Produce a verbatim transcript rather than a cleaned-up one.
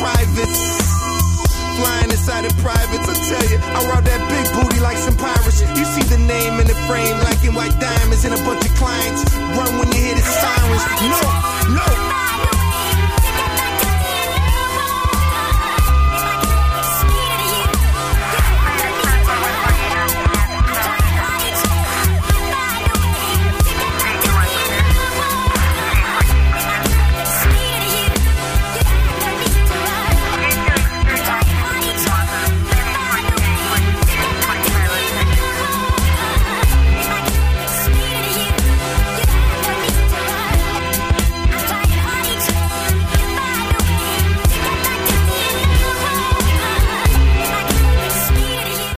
privates. Flying inside in privates, I tell you, I rob that big booty like